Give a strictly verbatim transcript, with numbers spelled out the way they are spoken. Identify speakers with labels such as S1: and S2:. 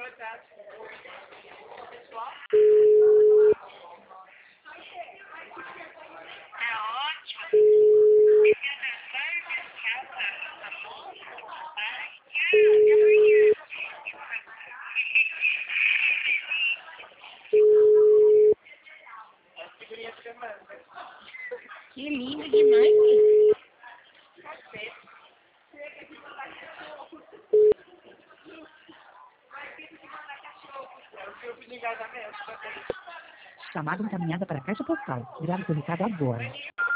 S1: Que lindo demais.
S2: Chamada encaminhada para a caixa postal. Grave seu recado agora.